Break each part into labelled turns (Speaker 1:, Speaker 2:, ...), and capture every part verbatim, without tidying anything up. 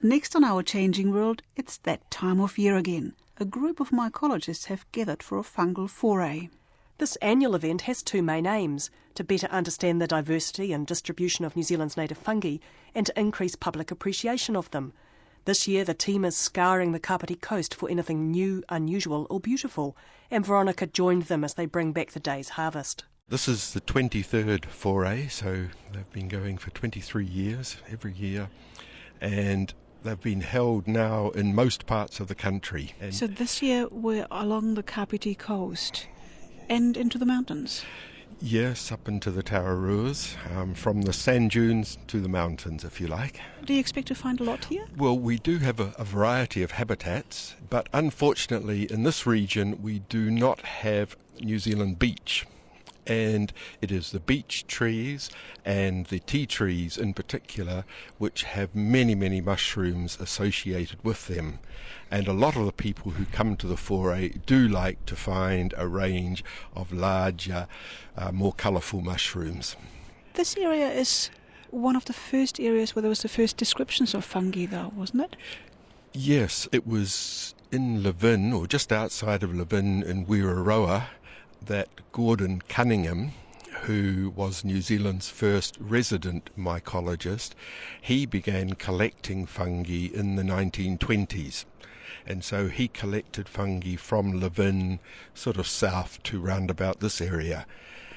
Speaker 1: Next on Our Changing World, it's that time of year again. A group of mycologists have gathered for a fungal foray.
Speaker 2: This annual event has two main aims: to better understand the diversity and distribution of New Zealand's native fungi and to increase public appreciation of them. This year the team is scouring the Kapiti coast for anything new, unusual or beautiful, and Veronica joined them as they bring back the day's harvest.
Speaker 3: This is the twenty-third foray, so they've been going for twenty-three years, every year, and they've been held now in most parts of the country. And
Speaker 1: so this year we're along the Kapiti coast and into the mountains?
Speaker 3: Yes, up into the Tararuas, um, from the sand dunes to the mountains, if you like.
Speaker 1: Do you expect to find a lot here?
Speaker 3: Well, we do have a, a variety of habitats, but unfortunately in this region we do not have New Zealand beech. And it is the beech trees and the tea trees in particular which have many, many mushrooms associated with them. And a lot of the people who come to the foray do like to find a range of larger, uh, more colourful mushrooms.
Speaker 1: This area is one of the first areas where there was the first descriptions of fungi, though, wasn't it?
Speaker 3: Yes, it was in Levin, or just outside of Levin in Wiraroa, that Gordon Cunningham, who was New Zealand's first resident mycologist, he began collecting fungi in the nineteen twenties. And so he collected fungi from Levin, sort of south to round about this area.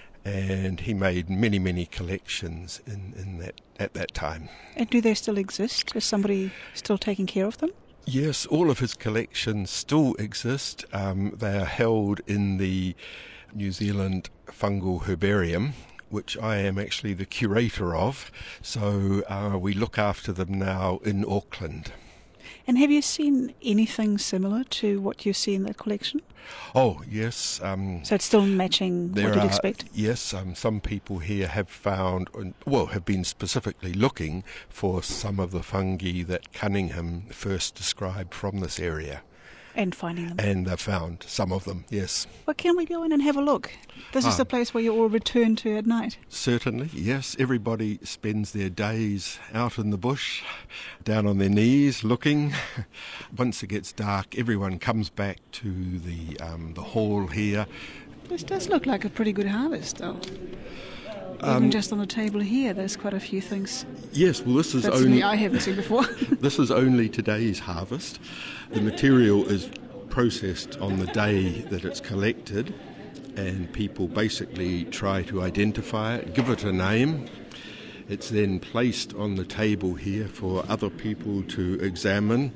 Speaker 3: And he made many, many collections in, in that at that time.
Speaker 1: And do they still exist? Is somebody still taking care of them?
Speaker 3: Yes, all of his collections still exist. Um, they are held in the New Zealand Fungal Herbarium, which I am actually the curator of. So uh, we look after them now in Auckland.
Speaker 1: And have you seen anything similar to what you see in that collection?
Speaker 3: Oh, yes. Um,
Speaker 1: so it's still matching what you'd
Speaker 3: are,
Speaker 1: expect?
Speaker 3: Yes, um, some people here have found, well, have been specifically looking for some of the fungi that Cunningham first described from this area.
Speaker 1: And finding them.
Speaker 3: And they've found some of them, yes.
Speaker 1: Well, can we go in and have a look? This ah. is the place where you all return to at night.
Speaker 3: Certainly, yes. Everybody spends their days out in the bush, down on their knees, looking. Once it gets dark, everyone comes back to the um, the hall here.
Speaker 1: This does look like a pretty good harvest, though. Even um, just on the table here, there's quite a few things.
Speaker 3: Yes, well, this is
Speaker 1: That's
Speaker 3: only
Speaker 1: I haven't seen before.
Speaker 3: This is only today's harvest. The material is processed on the day that it's collected, and people basically try to identify it, give it a name. It's then placed on the table here for other people to examine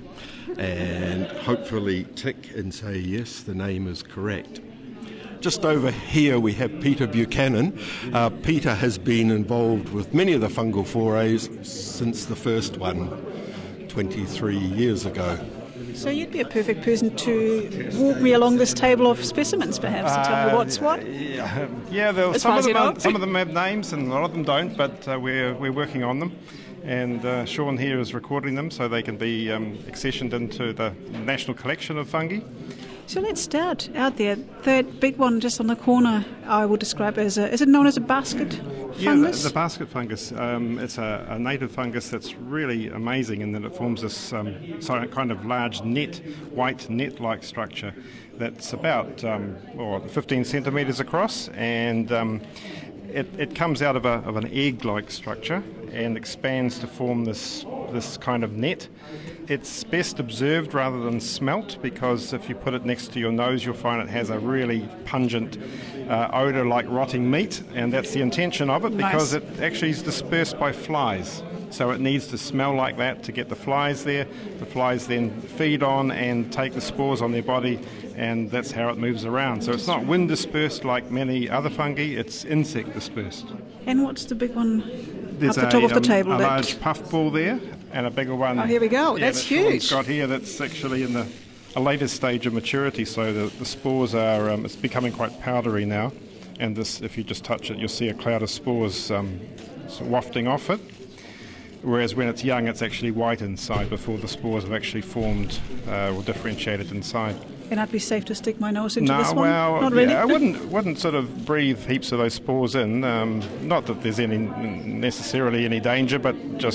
Speaker 3: and hopefully tick and say, yes, the name is correct. Just over here we have Peter Buchanan. Uh, Peter has been involved with many of the fungal forays since the first one, twenty-three years ago.
Speaker 1: So you'd be a perfect person to walk me along this table of specimens, perhaps, and tell me what's what?
Speaker 4: Uh, yeah, yeah there, some, of them are, some of them have names and a lot of them don't, but uh, we're, we're working on them. And uh, Sean here is recording them so they can be um, accessioned into the National Collection of Fungi.
Speaker 1: So let's start out there. That big one just on the corner, I would describe as a, is it known as a basket fungus?
Speaker 4: Yeah, the, the basket fungus. Um, it's a, a native fungus that's really amazing in that it forms this um, kind of large net, white net-like structure that's about um, well, fifteen centimetres across, and um, it, it comes out of, a, of an egg-like structure and expands to form this this kind of net. It's best observed rather than smelt, because if you put it next to your nose you'll find it has a really pungent uh, odour like rotting meat, and that's the intention of it because nice. It actually is dispersed by flies. So it needs to smell like that to get the flies there. The flies then feed on and take the spores on their body, and that's how it moves around. So it's not wind dispersed like many other fungi, it's insect dispersed.
Speaker 1: And what's the big one
Speaker 4: There's
Speaker 1: up the
Speaker 4: a,
Speaker 1: top of the
Speaker 4: um,
Speaker 1: table?
Speaker 4: A
Speaker 1: that...
Speaker 4: large puffball there, and a bigger one.
Speaker 1: Oh, here we go.
Speaker 4: Yeah,
Speaker 1: that's
Speaker 4: that
Speaker 1: huge.
Speaker 4: Got here. That's actually in the a later stage of maturity. So the, the spores are. Um, it's becoming quite powdery now, and this, if you just touch it, you'll see a cloud of spores um, wafting off it. Whereas when it's young, it's actually white inside before the spores have actually formed uh, or differentiated inside.
Speaker 1: And I'd be safe to stick my nose into
Speaker 4: no,
Speaker 1: this one?
Speaker 4: well,
Speaker 1: Not really?
Speaker 4: Yeah, I wouldn't wouldn't sort of breathe heaps of those spores in. Um, not that there's any necessarily any danger, but just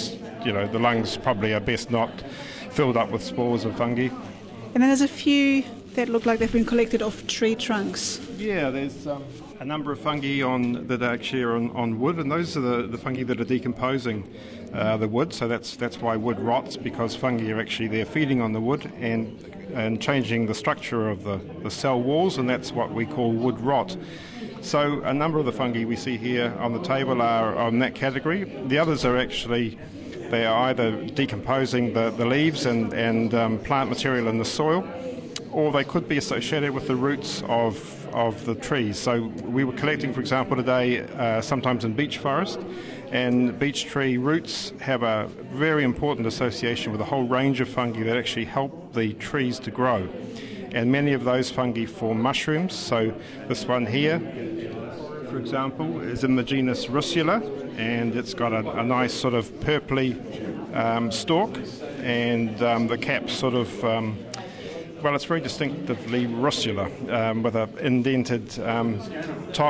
Speaker 4: you know, the lungs probably are best not filled up with spores of fungi.
Speaker 1: And then there's a few that look like they've been collected off tree trunks.
Speaker 4: Yeah, there's um, a number of fungi on that are actually are on, on wood, and those are the, the fungi that are decomposing uh, the wood. So that's that's why wood rots, because fungi are actually there feeding on the wood and and changing the structure of the, the cell walls, and that's what we call wood rot. So a number of the fungi we see here on the table are on that category. The others are actually, they are either decomposing the, the leaves and, and um, plant material in the soil, or they could be associated with the roots of of the trees. So we were collecting, for example, today, uh, sometimes in beech forest, and beech tree roots have a very important association with a whole range of fungi that actually help the trees to grow. And many of those fungi form mushrooms. So this one here, for example, is in the genus Russula, and it's got a, a nice sort of purpley um, stalk, and um, the cap sort of um, Well, it's very distinctively Russula, um, with an indented um, top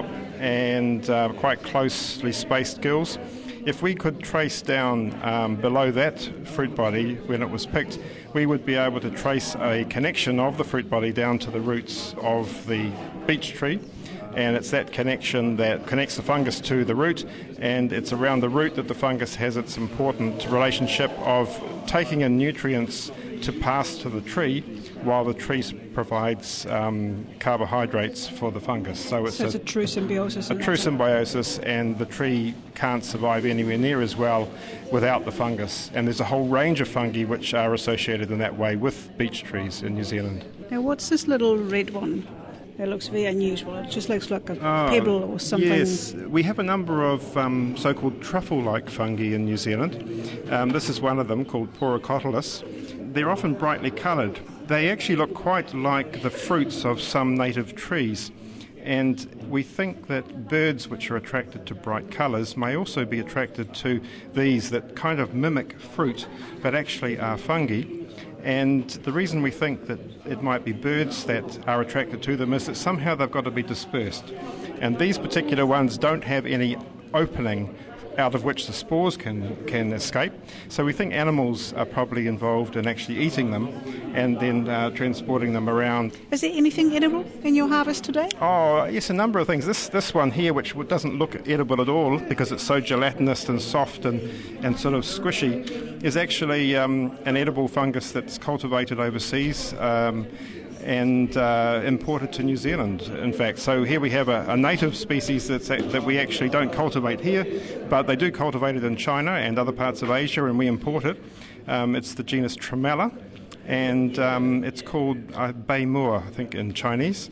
Speaker 4: and uh, quite closely spaced gills. If we could trace down um, below that fruit body when it was picked, we would be able to trace a connection of the fruit body down to the roots of the beech tree. And it's that connection that connects the fungus to the root, and it's around the root that the fungus has its important relationship of taking in nutrients to pass to the tree, while the tree provides um, carbohydrates for the fungus. So it's,
Speaker 1: so it's a, a true symbiosis.
Speaker 4: A true symbiosis, and the tree can't survive anywhere near as well without the fungus. And there's a whole range of fungi which are associated in that way with beech trees in New Zealand.
Speaker 1: Now, what's this little red one? It looks very unusual. It just looks like a
Speaker 4: oh,
Speaker 1: pebble or something.
Speaker 4: Yes, we have a number of um, so-called truffle-like fungi in New Zealand. Um, this is one of them, called Porocotylus. They're often brightly coloured. They actually look quite like the fruits of some native trees. And we think that birds which are attracted to bright colours may also be attracted to these that kind of mimic fruit, but actually are fungi. And the reason we think that it might be birds that are attracted to them is that somehow they've got to be dispersed. And these particular ones don't have any opening out of which the spores can, can escape. So we think animals are probably involved in actually eating them and then uh, transporting them around.
Speaker 1: Is there anything edible in your harvest today?
Speaker 4: Oh, yes, a number of things. This this one here, which doesn't look edible at all because it's so gelatinous and soft and, and sort of squishy, is actually um, an edible fungus that's cultivated overseas um, and uh, imported to New Zealand, in fact. So here we have a, a native species that's a, that we actually don't cultivate here, but they do cultivate it in China and other parts of Asia, and we import it. Um, it's the genus Tremella, and um, it's called uh, Bei Moor, I think, in Chinese.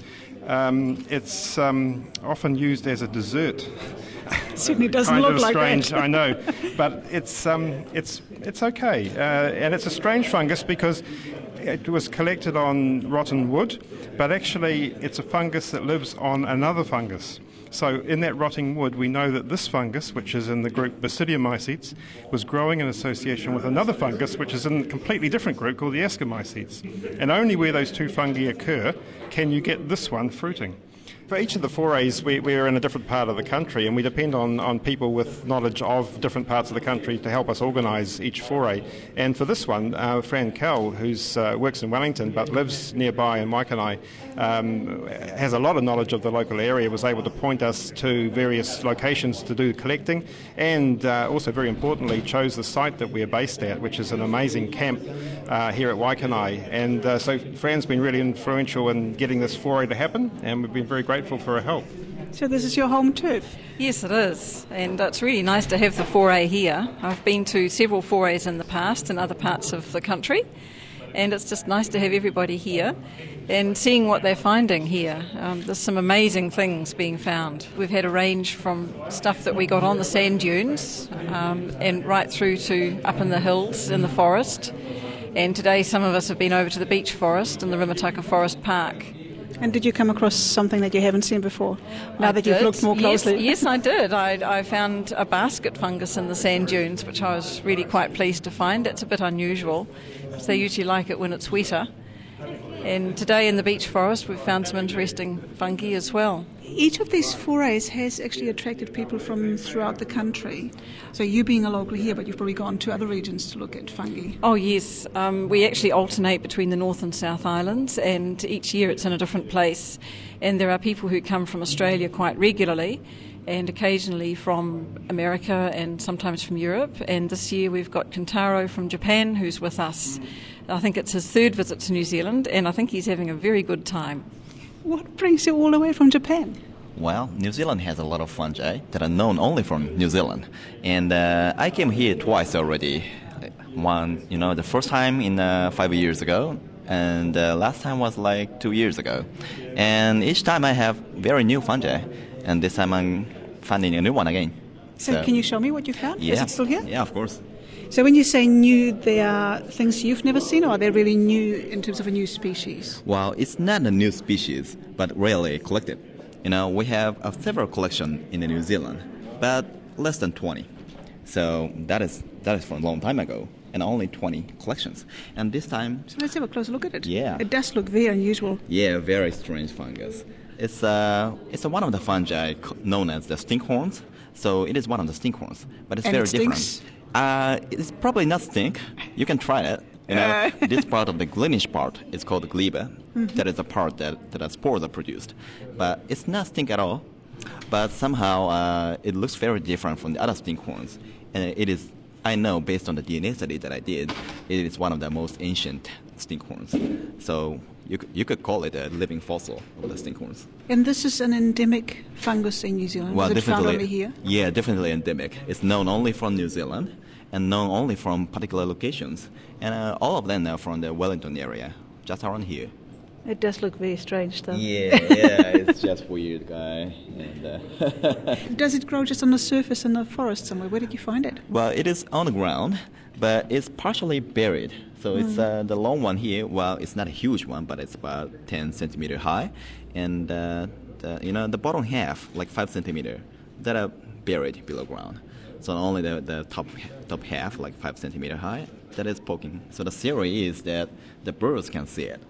Speaker 4: Um, it's um, often used as a dessert.
Speaker 1: It certainly doesn't
Speaker 4: kind
Speaker 1: look
Speaker 4: of
Speaker 1: like
Speaker 4: strange,
Speaker 1: that.
Speaker 4: I know, but it's um, it's it's okay, uh, and it's a strange fungus because it was collected on rotten wood, but actually it's a fungus that lives on another fungus. So in that rotting wood, we know that this fungus, which is in the group Basidiomycetes, was growing in association with another fungus, which is in a completely different group called the Ascomycetes. And only where those two fungi occur can you get this one fruiting. For each of the forays, we, we're in a different part of the country, and we depend on, on people with knowledge of different parts of the country to help us organise each foray. And for this one, uh, Fran Kell, who uh, works in Wellington but lives nearby in Waikanai, um, has a lot of knowledge of the local area, was able to point us to various locations to do collecting, and uh, also, very importantly, chose the site that we're based at, which is an amazing camp uh, here at Waikanai. And uh, so Fran's been really influential in getting this foray to happen, and we've been very grateful grateful for her help.
Speaker 1: So this is your home turf?
Speaker 5: Yes, it is, and it's really nice to have the foray here. I've been to several forays in the past in other parts of the country, and it's just nice to have everybody here and seeing what they're finding here. Um, there's some amazing things being found. We've had a range from stuff that we got on the sand dunes um, and right through to up in the hills in the forest, and today some of us have been over to the beech forest and the Rimataka Forest Park.
Speaker 1: And did you come across something that you haven't seen before, now
Speaker 5: I
Speaker 1: that
Speaker 5: did.
Speaker 1: you've looked more closely?
Speaker 5: Yes, yes I did. I, I found a basket fungus in the sand dunes, which I was really quite pleased to find. It's a bit unusual, because they usually like it when it's wetter. And today in the beech forest we've found some interesting fungi as well.
Speaker 1: Each of these forays has actually attracted people from throughout the country. So you being a local here, but you've probably gone to other regions to look at fungi.
Speaker 5: Oh yes, um, we actually alternate between the North and South Islands, and each year it's in a different place. And there are people who come from Australia quite regularly, and occasionally from America and sometimes from Europe. And this year we've got Kentaro from Japan who's with us. I think it's his third visit to New Zealand, and I think he's having a very good time.
Speaker 1: What brings you all the way from Japan?
Speaker 6: Well, New Zealand has a lot of fungi that are known only from New Zealand. And uh, I came here twice already. One, you know, the first time in uh, five years ago, and the uh, last time was like two years ago. And each time I have very new fungi, and this time I'm finding a new one again.
Speaker 1: So, so can you show me what you found?
Speaker 6: Yeah.
Speaker 1: Is it still here?
Speaker 6: Yeah, of course.
Speaker 1: So when you say new, they are things you've never seen, or are they really new in terms of a new species?
Speaker 6: Well, it's not a new species, but rarely collected. You know, we have a several collections in New Zealand, but less than twenty. So that is that is from a long time ago, and only twenty collections. And this time...
Speaker 1: So let's have a closer look at it.
Speaker 6: Yeah.
Speaker 1: It does look very unusual.
Speaker 6: Yeah, very strange fungus. It's uh, it's one of the fungi known as the stinkhorns. So it is one of the stinkhorns, but it's
Speaker 1: and
Speaker 6: very
Speaker 1: it stinks?
Speaker 6: different. Uh, it's probably not stink. You can try it. You know, uh. This part of the greenish part is called the glebe. Mm-hmm. That is the part that, that the spores are produced. But it's not stink at all. But somehow uh, it looks very different from the other stinkhorns. And it is, I know, based on the D N A study that I did, it is one of the most ancient stinkhorns. So you could, you could call it a living fossil of the stinkhorns.
Speaker 1: And this is an endemic fungus in New Zealand?
Speaker 6: Well,
Speaker 1: is it
Speaker 6: definitely,
Speaker 1: found only here?
Speaker 6: Yeah, definitely endemic. It's known only from New Zealand and known only from particular locations. And uh, all of them are from the Wellington area, just around here.
Speaker 1: It does look very strange, though.
Speaker 6: Yeah, yeah, it's just weird, guy. And, uh
Speaker 1: does it grow just on the surface in the forest somewhere? Where did you find it?
Speaker 6: Well, it is on the ground, but it's partially buried. So mm. it's uh, the long one here. Well, it's not a huge one, but it's about ten centimeter high, and uh, the, you know the bottom half, like five centimeter, that are buried below ground. So only the, the top top half, like five centimeter high, that is poking. So the theory is that the birds can see it.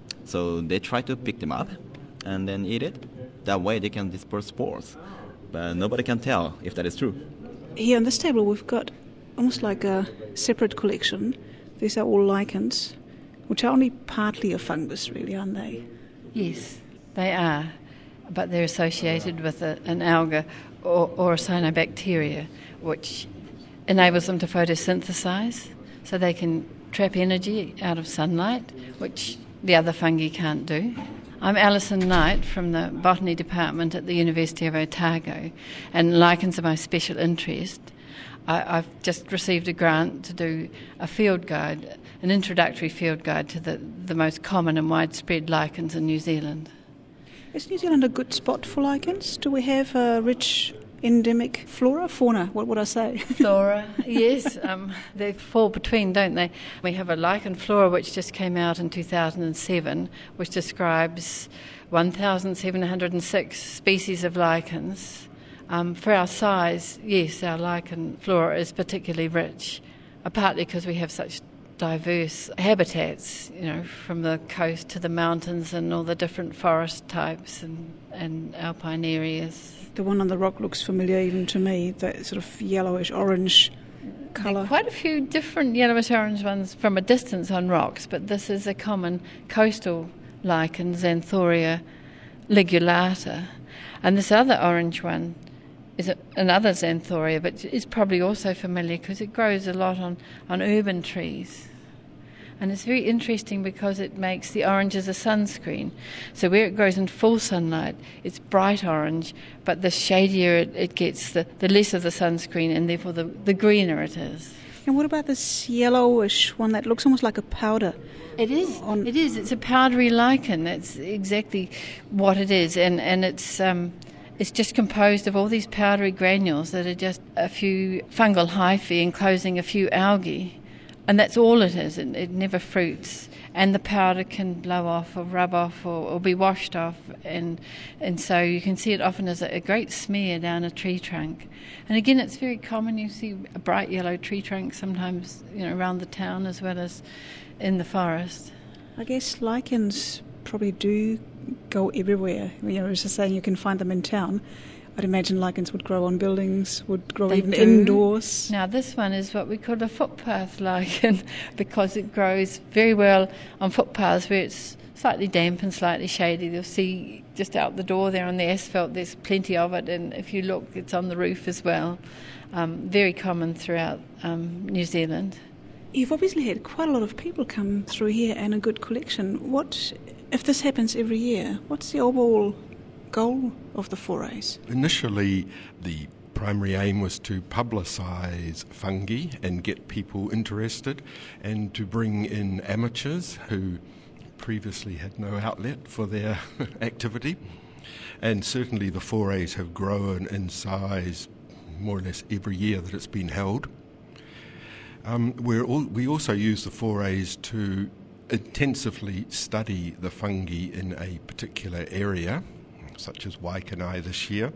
Speaker 6: So they try to pick them up and then eat it. That way they can disperse spores. But nobody can tell if that is true.
Speaker 1: Here on this table we've got almost like a separate collection. These are all lichens, which are only partly a fungus, really, aren't they?
Speaker 7: Yes, they are. But they're associated with a, an alga or, or a cyanobacteria, which enables them to photosynthesize, so they can trap energy out of sunlight, which the other fungi can't do. I'm Alison Knight from the Botany Department at the University of Otago, and lichens are my special interest. I, I've just received a grant to do a field guide, an introductory field guide to the, the most common and widespread lichens in New Zealand.
Speaker 1: Is New Zealand a good spot for lichens? Do we have a rich endemic flora, fauna, what would I say?
Speaker 7: Flora, yes. Um, they fall between, don't they? We have a lichen flora which just came out in two thousand seven, which describes one thousand seven hundred six species of lichens. Um, for our size, yes, our lichen flora is particularly rich, uh, partly because we have such diverse habitats, you know, from the coast to the mountains and all the different forest types and, and alpine areas.
Speaker 1: The one on the rock looks familiar even to me, that sort of yellowish orange colour.
Speaker 7: There are quite a few different yellowish orange ones from a distance on rocks, but this is a common coastal lichen, Xanthoria ligulata. And this other orange one is another Xanthoria, but it's probably also familiar because it grows a lot on, on urban trees. And it's very interesting because it makes the orange as a sunscreen. So where it grows in full sunlight, it's bright orange, but the shadier it, it gets, the, the less of the sunscreen, and therefore the, the greener it is.
Speaker 1: And what about this yellowish one that looks almost like a powder?
Speaker 7: It is. On it is. It's a powdery lichen. That's exactly what it is. And, and it's... Um, It's just composed of all these powdery granules that are just a few fungal hyphae enclosing a few algae. And that's all it is. It, it never fruits. And the powder can blow off or rub off or, or be washed off. And and so you can see it often as a, a great smear down a tree trunk. And again, it's very common. You see a bright yellow tree trunk sometimes, you know, around the town as well as in the forest.
Speaker 1: I guess lichens probably do go everywhere. You know, as I was saying, you can find them in town. I'd imagine lichens would grow on buildings, would grow
Speaker 7: They
Speaker 1: even
Speaker 7: do.
Speaker 1: indoors.
Speaker 7: Now this one is what we call a footpath lichen because it grows very well on footpaths where it's slightly damp and slightly shady. You'll see just out the door there on the asphalt there's plenty of it, and if you look it's on the roof as well. Um, very common throughout um, New Zealand.
Speaker 1: You've obviously had quite a lot of people come through here and a good collection. What, if this happens every year, what's the overall goal of the forays?
Speaker 3: Initially, the primary aim was to publicise fungi and get people interested, and to bring in amateurs who previously had no outlet for their activity. And certainly the forays have grown in size more or less every year that it's been held. Um, we're all, we also use the forays to intensively study the fungi in a particular area, such as Waikanae this year,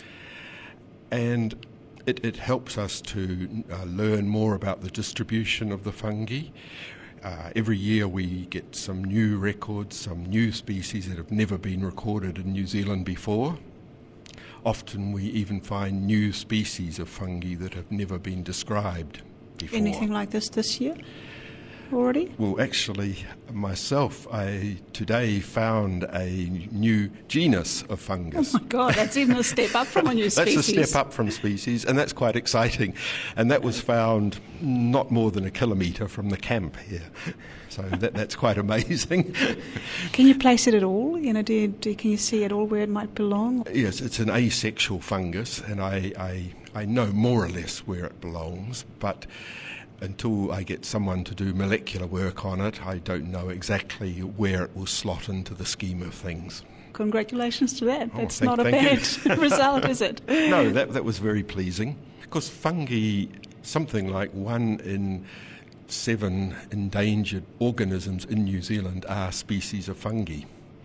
Speaker 3: and it, it helps us to uh, learn more about the distribution of the fungi. Uh, every year we get some new records, some new species that have never been recorded in New Zealand before. Often we even find new species of fungi that have never been described before.
Speaker 1: Anything like this this year already?
Speaker 3: Well, actually, myself, I today found a new genus of fungus.
Speaker 1: Oh my God, that's even a step up from a new species.
Speaker 3: That's a step up from species, and that's quite exciting. And that was found not more than a kilometre from the camp here. So that, that's quite amazing.
Speaker 1: Can you place it at all? You know, do you, do, can you see at all where it might belong?
Speaker 3: Yes, it's an asexual fungus, and I, I, I know more or less where it belongs, but until I get someone to do molecular work on it, I don't know exactly where it will slot into the scheme of things.
Speaker 1: Congratulations to that.
Speaker 3: Oh,
Speaker 1: That's
Speaker 3: thank,
Speaker 1: not a
Speaker 3: thank
Speaker 1: bad result, is it?
Speaker 3: No, that, that was very pleasing. Because fungi, something like one in seven endangered organisms in New Zealand are species of fungi.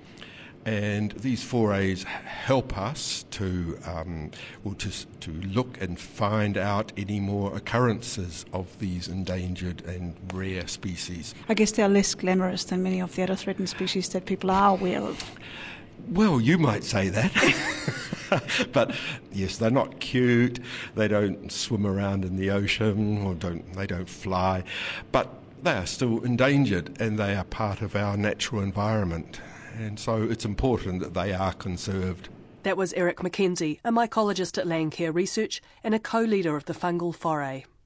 Speaker 3: And these forays help us to, um, well, to to look and find out any more occurrences of these endangered and rare species.
Speaker 1: I guess they're less glamorous than many of the other threatened species that people are aware of.
Speaker 3: Well, you might say that. But yes, they're not cute. They don't swim around in the ocean, or don't they don't fly. But they are still endangered, and they are part of our natural environment. And so it's important that they are conserved.
Speaker 2: That was Eric McKenzie, a mycologist at Landcare Research and a co-leader of the fungal foray.